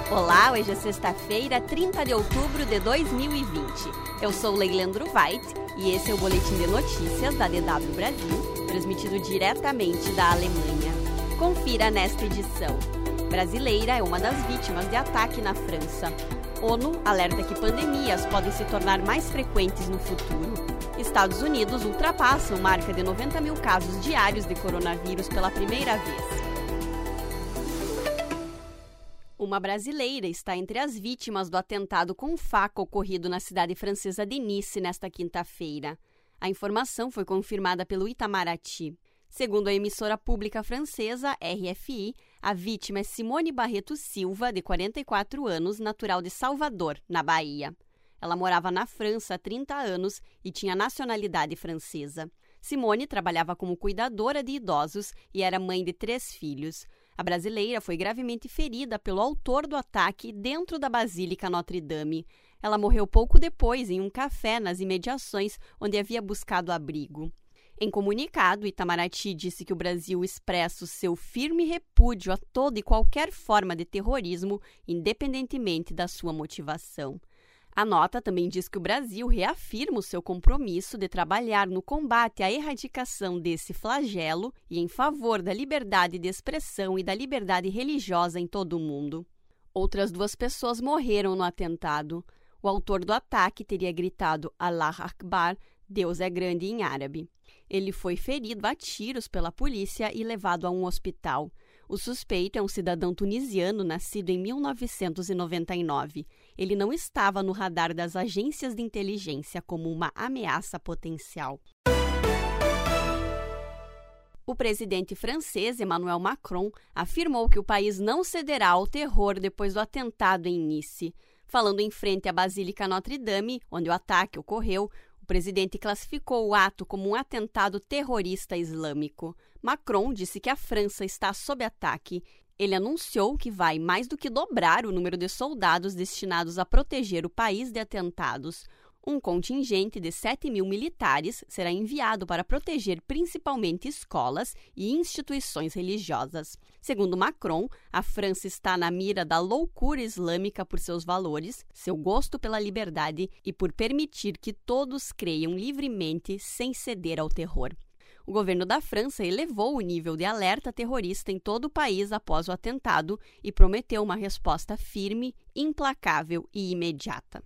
Olá, hoje é sexta-feira, 30 de outubro de 2020. Eu sou Leilendro Veit e esse é o Boletim de Notícias da DW Brasil, transmitido diretamente da Alemanha. Confira nesta edição. Brasileira é uma das vítimas de ataque na França. ONU alerta que pandemias podem se tornar mais frequentes no futuro. Estados Unidos ultrapassam marca de 90 mil casos diários de coronavírus pela primeira vez. Uma brasileira está entre as vítimas do atentado com faca ocorrido na cidade francesa de Nice nesta quinta-feira. A informação foi confirmada pelo Itamaraty. Segundo a emissora pública francesa, RFI, a vítima é Simone Barreto Silva, de 44 anos, natural de Salvador, na Bahia. Ela morava na França há 30 anos e tinha nacionalidade francesa. Simone trabalhava como cuidadora de idosos e era mãe de 3 filhos. A brasileira foi gravemente ferida pelo autor do ataque dentro da Basílica Notre-Dame. Ela morreu pouco depois em um café nas imediações onde havia buscado abrigo. Em comunicado, Itamaraty disse que o Brasil expressa o seu firme repúdio a toda e qualquer forma de terrorismo, independentemente da sua motivação. A nota também diz que o Brasil reafirma o seu compromisso de trabalhar no combate à erradicação desse flagelo e em favor da liberdade de expressão e da liberdade religiosa em todo o mundo. Outras 2 pessoas morreram no atentado. O autor do ataque teria gritado Allah Akbar, Deus é grande em árabe. Ele foi ferido a tiros pela polícia e levado a um hospital. O suspeito é um cidadão tunisiano nascido em 1999. Ele não estava no radar das agências de inteligência como uma ameaça potencial. O presidente francês, Emmanuel Macron, afirmou que o país não cederá ao terror depois do atentado em Nice. Falando em frente à Basílica Notre-Dame, onde o ataque ocorreu, o presidente classificou o ato como um atentado terrorista islâmico. Macron disse que a França está sob ataque. Ele anunciou que vai mais do que dobrar o número de soldados destinados a proteger o país de atentados. Um contingente de 7 mil militares será enviado para proteger principalmente escolas e instituições religiosas. Segundo Macron, a França está na mira da loucura islâmica por seus valores, seu gosto pela liberdade e por permitir que todos creiam livremente sem ceder ao terror. O governo da França elevou o nível de alerta terrorista em todo o país após o atentado e prometeu uma resposta firme, implacável e imediata.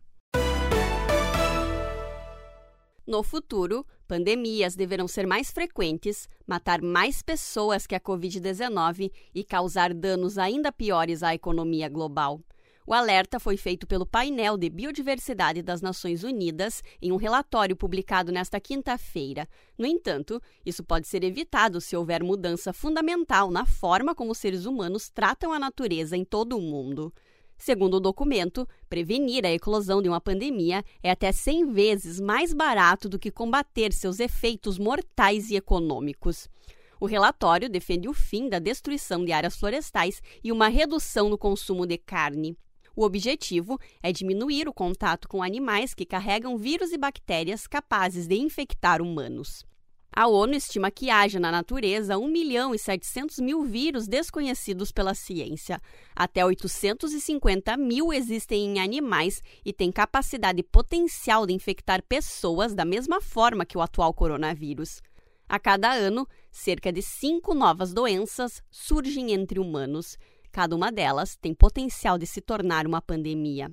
No futuro, pandemias deverão ser mais frequentes, matar mais pessoas que a Covid-19 e causar danos ainda piores à economia global. O alerta foi feito pelo painel de biodiversidade das Nações Unidas em um relatório publicado nesta quinta-feira. No entanto, isso pode ser evitado se houver mudança fundamental na forma como os seres humanos tratam a natureza em todo o mundo. Segundo o documento, prevenir a eclosão de uma pandemia é até 100 vezes mais barato do que combater seus efeitos mortais e econômicos. O relatório defende o fim da destruição de áreas florestais e uma redução no consumo de carne. O objetivo é diminuir o contato com animais que carregam vírus e bactérias capazes de infectar humanos. A ONU estima que haja na natureza 1.700.000 vírus desconhecidos pela ciência. Até 850 mil existem em animais e têm capacidade potencial de infectar pessoas da mesma forma que o atual coronavírus. A cada ano, cerca de 5 novas doenças surgem entre humanos. Cada uma delas tem potencial de se tornar uma pandemia.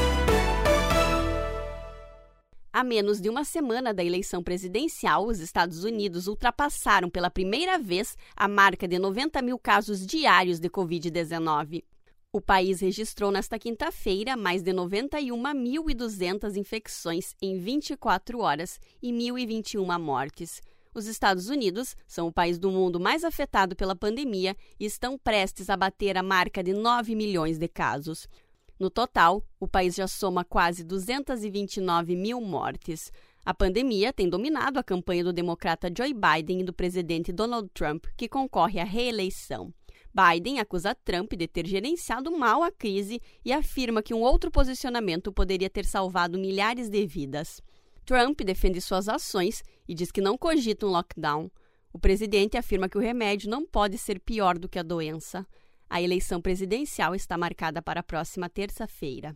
A menos de uma semana da eleição presidencial, os Estados Unidos ultrapassaram pela primeira vez a marca de 90 mil casos diários de Covid-19. O país registrou nesta quinta-feira mais de 91.200 infecções em 24 horas e 1.021 mortes. Os Estados Unidos são o país do mundo mais afetado pela pandemia e estão prestes a bater a marca de 9 milhões de casos. No total, o país já soma quase 229 mil mortes. A pandemia tem dominado a campanha do democrata Joe Biden e do presidente Donald Trump, que concorre à reeleição. Biden acusa Trump de ter gerenciado mal a crise e afirma que um outro posicionamento poderia ter salvado milhares de vidas. Trump defende suas ações e diz que não cogita um lockdown. O presidente afirma que o remédio não pode ser pior do que a doença. A eleição presidencial está marcada para a próxima terça-feira.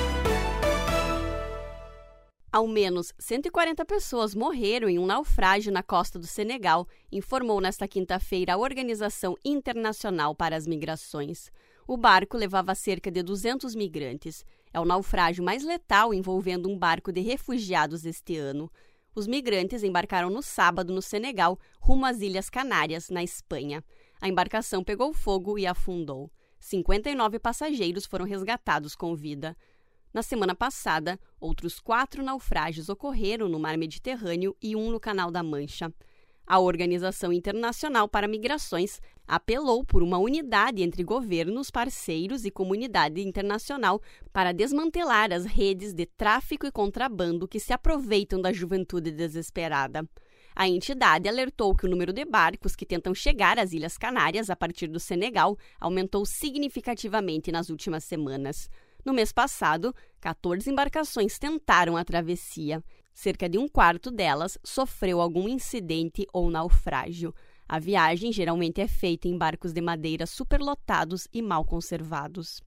Ao menos 140 pessoas morreram em um naufrágio na costa do Senegal, informou nesta quinta-feira a Organização Internacional para as Migrações. O barco levava cerca de 200 migrantes. É o naufrágio mais letal envolvendo um barco de refugiados este ano. Os migrantes embarcaram no sábado no Senegal, rumo às Ilhas Canárias, na Espanha. A embarcação pegou fogo e afundou. 59 passageiros foram resgatados com vida. Na semana passada, outros 4 naufrágios ocorreram no Mar Mediterrâneo e um no Canal da Mancha. A Organização Internacional para Migrações apelou por uma unidade entre governos, parceiros e comunidade internacional para desmantelar as redes de tráfico e contrabando que se aproveitam da juventude desesperada. A entidade alertou que o número de barcos que tentam chegar às Ilhas Canárias a partir do Senegal aumentou significativamente nas últimas semanas. No mês passado, 14 embarcações tentaram a travessia. Cerca de um quarto delas sofreu algum incidente ou naufrágio. A viagem geralmente é feita em barcos de madeira superlotados e mal conservados.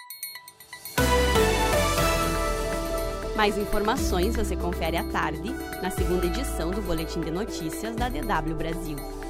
Mais informações você confere à tarde, na segunda edição do Boletim de Notícias da DW Brasil.